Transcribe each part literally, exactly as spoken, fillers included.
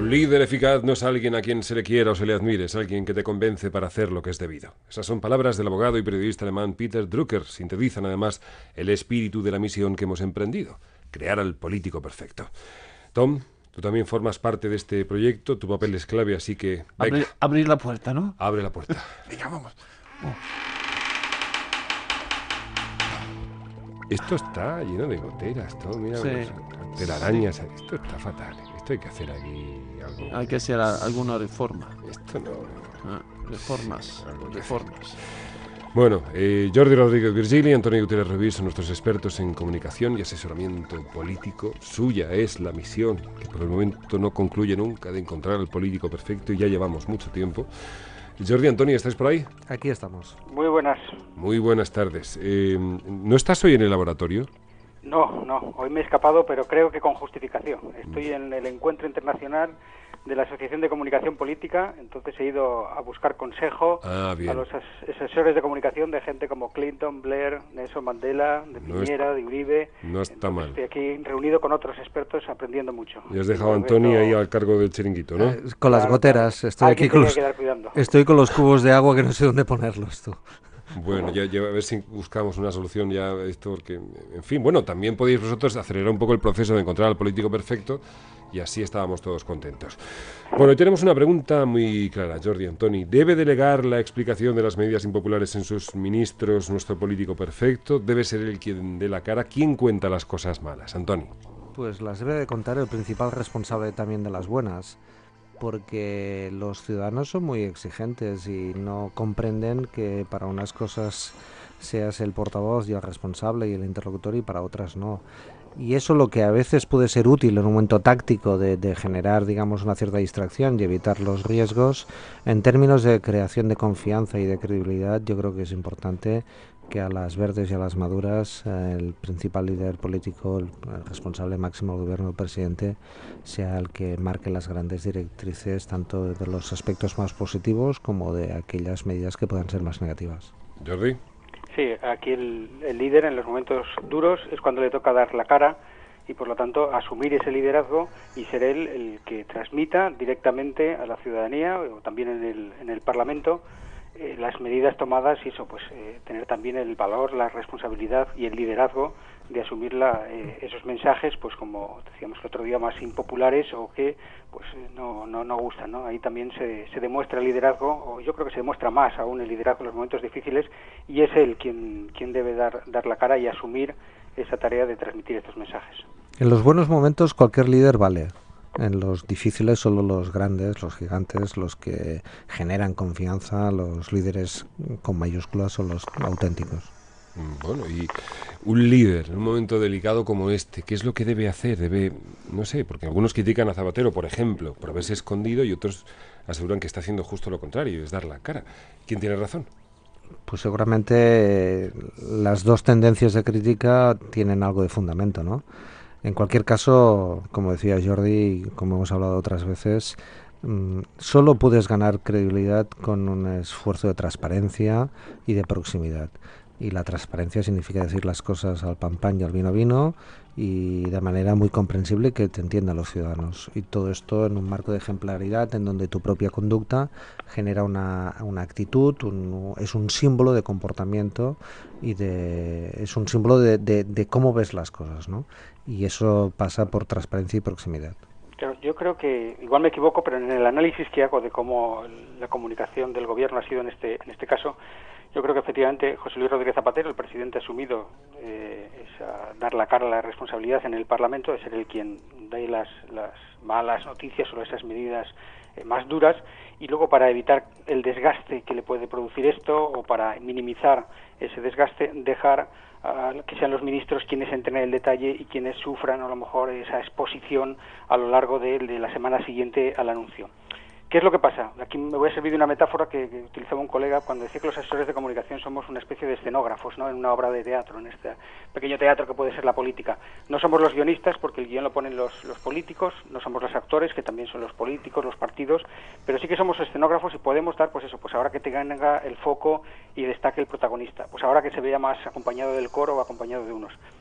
Un líder eficaz no es alguien a quien se le quiera o se le admire, es alguien que te convence para hacer lo que es debido. Esas son palabras del abogado y periodista alemán Peter Drucker. Sintetizan además el espíritu de la misión que hemos emprendido: crear al político perfecto. Tom, tú también formas parte de este proyecto, tu papel es clave, así que... venga, Abrir, abrir la puerta, ¿no? abre la puerta. Venga, vamos. Oh. Esto está lleno de goteras, todo, mira, Sí. unas telarañas. Esto está fatal. Esto hay que hacer aquí algo. Hay que hacer a- alguna reforma. Esto no... Ah, reformas, Algo que reformas. Bueno, eh, Jordi Rodríguez Virgili y Antonio Gutiérrez Rubí son nuestros expertos en comunicación y asesoramiento político. Suya es la misión, que por el momento no concluye nunca, de encontrar al político perfecto, y ya llevamos mucho tiempo. Jordi, Antonio, ¿estáis por ahí? Aquí estamos. Muy buenas. Muy buenas tardes. Eh, ¿No estás hoy en el laboratorio? No, no, hoy me he escapado, pero creo que con justificación. Estoy en el encuentro internacional de la Asociación de Comunicación Política, entonces he ido a buscar consejo Ah, bien. a los as- asesores de comunicación de gente como Clinton, Blair, Nelson Mandela, de No Piñera, es- de Uribe. No está Entonces mal. Estoy aquí reunido con otros expertos aprendiendo mucho. Y has dejado a Volviendo- Antonio ahí al cargo del chiringuito, ¿no? Eh, con las Claro, goteras. claro. Estoy Alguien aquí con tenía los, que quedar cuidando. estoy con los cubos de agua que no sé dónde ponerlos, tú. Bueno, ya, ya a ver si buscamos una solución ya a esto, porque, en fin, bueno, también podéis vosotros acelerar un poco el proceso de encontrar al político perfecto, y así estábamos todos contentos. Bueno, y tenemos una pregunta muy clara, Jordi, Antoni. ¿Debe delegar la explicación de las medidas impopulares en sus ministros nuestro político perfecto? ¿Debe ser él quien dé la cara? ¿Quién cuenta las cosas malas? Antoni. Pues las debe de contar el principal responsable también de las buenas, porque los ciudadanos son muy exigentes y no comprenden que para unas cosas seas el portavoz y el responsable y el interlocutor y para otras no. Y eso, lo que a veces puede ser útil en un momento táctico de, de generar, digamos, una cierta distracción y evitar los riesgos, en términos de creación de confianza y de credibilidad, yo creo que es importante que a las verdes y a las maduras eh, el principal líder político, el, el responsable máximo del gobierno, el presidente, sea el que marque las grandes directrices, tanto de los aspectos más positivos como de aquellas medidas que puedan ser más negativas. Jordi. Sí, aquí el, el líder en los momentos duros es cuando le toca dar la cara y por lo tanto asumir ese liderazgo y ser él el que transmita directamente a la ciudadanía o también en el, en el Parlamento eh, las medidas tomadas y eso, pues eh, tener también el valor, la responsabilidad y el liderazgo de asumir la, eh, esos mensajes, pues como decíamos el otro día, más impopulares o que pues no no no gustan, ¿no? Ahí también se, se demuestra el liderazgo, o yo creo que se demuestra más aún el liderazgo en los momentos difíciles, y es él quien quien debe dar dar la cara y asumir esa tarea de transmitir estos mensajes. En los buenos momentos cualquier líder vale. En los difíciles solo los grandes, los gigantes, los que generan confianza, los líderes con mayúsculas son los auténticos. Bueno, y un líder en un momento delicado como este, ¿qué es lo que debe hacer? Debe, no sé, porque algunos critican a Zapatero, por ejemplo, por haberse escondido, y otros aseguran que está haciendo justo lo contrario, es dar la cara. ¿Quién tiene razón? Pues seguramente eh, las dos tendencias de crítica tienen algo de fundamento, ¿no? En cualquier caso, como decía Jordi, como hemos hablado otras veces, mmm, solo puedes ganar credibilidad con un esfuerzo de transparencia y de proximidad. Y la transparencia significa decir las cosas al pan pan y al vino vino y de manera muy comprensible que te entiendan los ciudadanos. Y todo esto en un marco de ejemplaridad en donde tu propia conducta genera una, una actitud, un, es un símbolo de comportamiento y de, es un símbolo de, de, de cómo ves las cosas, ¿no? Y eso pasa por transparencia y proximidad. Claro, yo creo que, igual me equivoco, pero en el análisis que hago de cómo la comunicación del gobierno ha sido en este en este caso, yo creo que efectivamente José Luis Rodríguez Zapatero, el presidente, ha asumido eh, esa, dar la cara a la responsabilidad en el Parlamento, de ser el quien dé las, las malas noticias sobre esas medidas eh, más duras, y luego para evitar el desgaste que le puede producir esto o para minimizar ese desgaste, dejar a que sean los ministros quienes entren en el detalle y quienes sufran a lo mejor esa exposición a lo largo de, de la semana siguiente al anuncio. ¿Qué es lo que pasa? Aquí me voy a servir de una metáfora que, que utilizaba un colega cuando decía que los asesores de comunicación somos una especie de escenógrafos, ¿no? En una obra de teatro, en este pequeño teatro que puede ser la política. No somos los guionistas, porque el guión lo ponen los, los políticos, no somos los actores, que también son los políticos, los partidos, pero sí que somos escenógrafos y podemos dar, pues eso, pues ahora que tenga el foco y destaque el protagonista, pues ahora que se vea más acompañado del coro o acompañado de unos.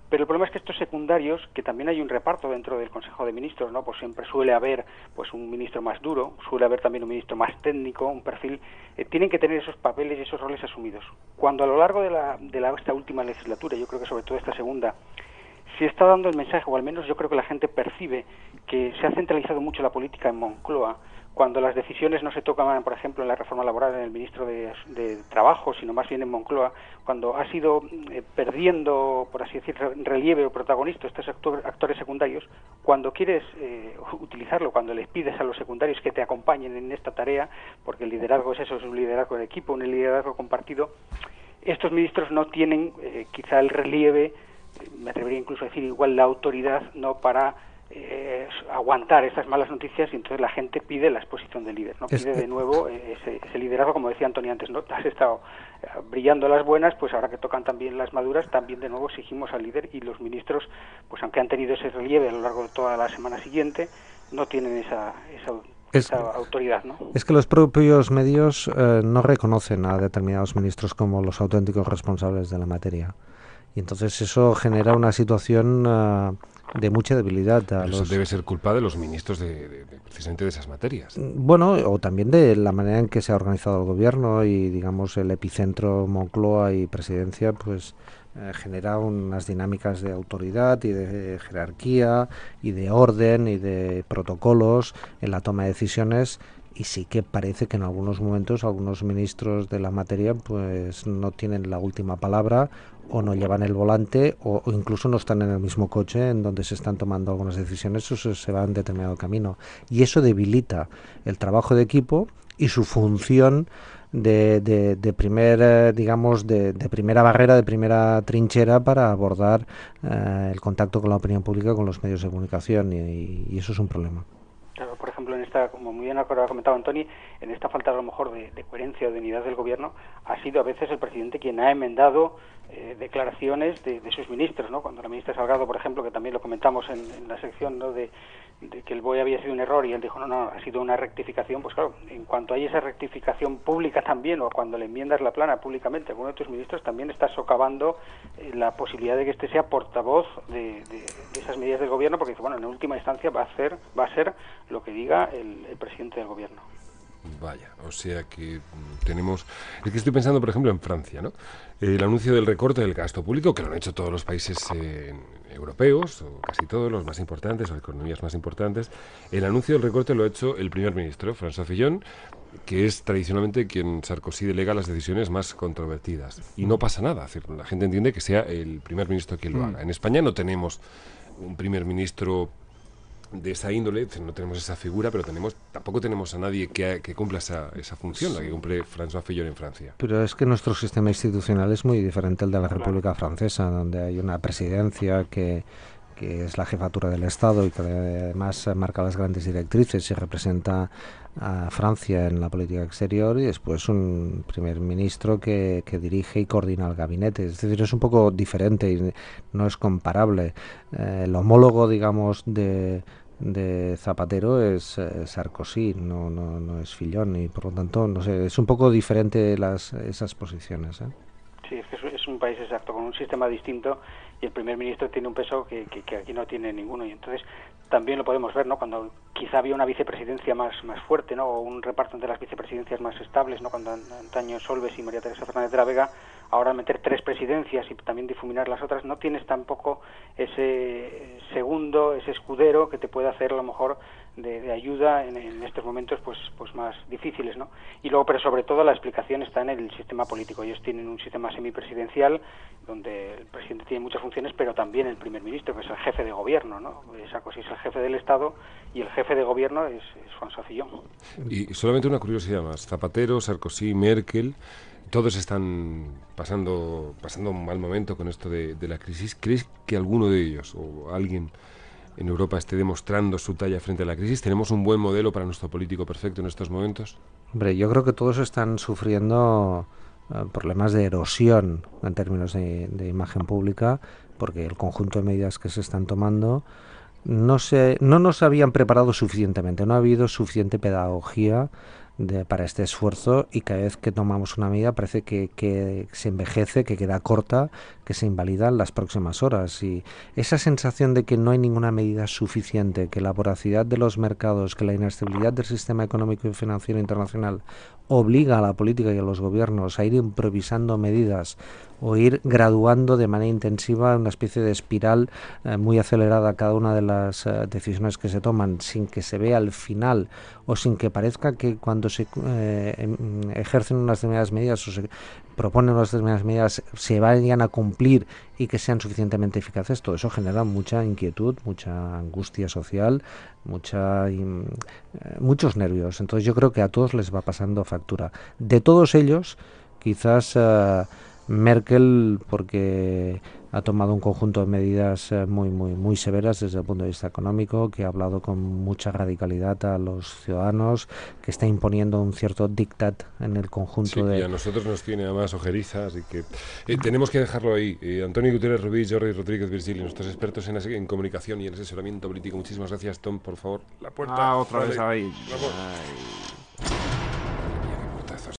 Pero el problema es que estos secundarios, que también hay un reparto dentro del Consejo de Ministros, ¿no? Pues siempre suele haber pues un ministro más duro, suele haber también un ministro más técnico, un perfil, eh, tienen que tener esos papeles y esos roles asumidos. Cuando a lo largo de la de la, esta última legislatura, yo creo que sobre todo esta segunda, se está dando el mensaje, o al menos yo creo que la gente percibe que se ha centralizado mucho la política en Moncloa, cuando las decisiones no se tocan, por ejemplo, en la reforma laboral en el ministro de, de Trabajo, sino más bien en Moncloa, cuando ha sido eh, perdiendo, por así decir, relieve o protagonista estos actor, actores secundarios, cuando quieres eh, utilizarlo, cuando les pides a los secundarios que te acompañen en esta tarea, porque el liderazgo es eso, es un liderazgo de equipo, un liderazgo compartido, estos ministros no tienen eh, quizá el relieve, me atrevería incluso a decir igual la autoridad, no para eh, aguantar estas malas noticias, y entonces la gente pide la exposición del líder, no es pide que... de nuevo ese, ese liderazgo, como decía Antonio antes, no has estado brillando las buenas, pues ahora que tocan también las maduras, también de nuevo exigimos al líder, y los ministros, pues aunque han tenido ese relieve a lo largo de toda la semana siguiente, no tienen esa, esa Es, esa autoridad, ¿no? Es que los propios medios eh, no reconocen a determinados ministros como los auténticos responsables de la materia. Y entonces eso genera una situación uh, de mucha debilidad. A Pero los... eso debe ser culpa de los ministros de, de, de, precisamente de esas materias. Bueno, o también de la manera en que se ha organizado el gobierno y, digamos, el epicentro Moncloa y presidencia, pues eh, genera unas dinámicas de autoridad y de jerarquía y de orden y de protocolos en la toma de decisiones. Y sí que parece que en algunos momentos algunos ministros de la materia pues no tienen la última palabra, o no llevan el volante, o, o incluso no están en el mismo coche en donde se están tomando algunas decisiones, o se, se va en determinado camino. Y eso debilita el trabajo de equipo y su función de, de, de primer, eh, digamos, de, de primera barrera, de primera trinchera para abordar eh, el contacto con la opinión pública, con los medios de comunicación, y, y eso es un problema. Claro, por ejemplo, en esta, como muy bien ha comentado Antoni, en esta falta a lo mejor de, de coherencia o de unidad del gobierno, ha sido a veces el presidente quien ha enmendado eh, declaraciones de, de sus ministros, ¿no? Cuando la ministra Salgado, por ejemplo, que también lo comentamos en, en la sección, ¿no?, de, de que el B O E había sido un error, y él dijo, no, no, ha sido una rectificación, pues claro, en cuanto hay esa rectificación pública también, o cuando le enmiendas la plana públicamente a alguno de tus ministros, también estás socavando eh, la posibilidad de que este sea portavoz de, de, de esas medidas del gobierno, porque dice, bueno, en última instancia va a ser, va a ser lo que diga el, el presidente del gobierno. Vaya, o sea que tenemos... Es que estoy pensando, por ejemplo, en Francia, ¿no? El anuncio del recorte del gasto público, que lo han hecho todos los países eh, europeos, o casi todos los más importantes, o economías más importantes. El anuncio del recorte lo ha hecho el primer ministro, François Fillon, que es tradicionalmente quien Sarkozy delega las decisiones más controvertidas. Y no pasa nada, es decir, la gente entiende que sea el primer ministro quien lo haga. En España no tenemos un primer ministro de esa índole, no tenemos esa figura, pero tenemos tampoco tenemos a nadie que, que cumpla esa, esa función, la que cumple François Fillon en Francia. Pero es que nuestro sistema institucional es muy diferente al de la República Francesa, donde hay una presidencia que, que es la jefatura del Estado y que además marca las grandes directrices y representa a Francia en la política exterior, y después un primer ministro que, que dirige y coordina el gabinete. Es decir, es un poco diferente y no es comparable. Eh, el homólogo, digamos, de, de Zapatero es eh, Sarkozy, no, no, no es Fillon, y por lo tanto, no sé, es un poco diferente las, esas posiciones, ¿eh? Sí, es que es, es un país exacto, con un sistema distinto, y el primer ministro tiene un peso que, que, que aquí no tiene ninguno, y entonces también lo podemos ver, ¿no?, cuando quizá había una vicepresidencia más más fuerte, ¿no?, o un reparto entre las vicepresidencias más estables, ¿no?, cuando antaño Solbes y María Teresa Fernández de la Vega, ahora al meter tres presidencias y también difuminar las otras, no tienes tampoco ese segundo, ese escudero que te puede hacer a lo mejor de, de ayuda en, en estos momentos pues pues más difíciles, ¿no? Y luego, pero sobre todo la explicación está en el sistema político. Ellos tienen un sistema semipresidencial donde el presidente tiene muchas funciones, pero también el primer ministro, que es el jefe de gobierno, ¿no? Sarkozy es el jefe del Estado y el jefe de gobierno es, es François Fillon. Y solamente una curiosidad más: Zapatero, Sarkozy, Merkel, todos están pasando pasando un mal momento con esto de, de la crisis. ¿Crees que alguno de ellos o alguien en Europa esté demostrando su talla frente a la crisis? ¿Tenemos un buen modelo para nuestro político perfecto en estos momentos? Hombre, yo creo que todos están sufriendo uh, problemas de erosión en términos de, de imagen pública, porque el conjunto de medidas que se están tomando no se, no nos habían preparado suficientemente, no ha habido suficiente pedagogía de, para este esfuerzo, y cada vez que tomamos una medida parece que, que se envejece, que queda corta, que se invalida en las próximas horas. Y esa sensación de que no hay ninguna medida suficiente, que la voracidad de los mercados, que la inestabilidad del sistema económico y financiero internacional obliga a la política y a los gobiernos a ir improvisando medidas o ir graduando de manera intensiva una especie de espiral eh, muy acelerada cada una de las eh, decisiones que se toman, sin que se vea al final, o sin que parezca que cuando se eh, ejercen unas determinadas medidas o se proponen unas determinadas medidas se vayan a cumplir y que sean suficientemente eficaces. Todo eso genera mucha inquietud, mucha angustia social, mucha eh, muchos nervios. Entonces yo creo que a todos les va pasando factura. De todos ellos, quizás eh, Merkel, porque ha tomado un conjunto de medidas eh, muy muy muy severas desde el punto de vista económico, que ha hablado con mucha radicalidad a los ciudadanos, que está imponiendo un cierto dictat en el conjunto sí, de... y a nosotros nos tiene además ojeriza, así que eh, tenemos que dejarlo ahí. Eh, Antonio Gutiérrez Rubí, Jordi Rodríguez Virgili, nuestros expertos en, en comunicación y en asesoramiento político. Muchísimas gracias, Tom, por favor. La puerta. Ah, otra vale. vez ahí. Vamos. Ay.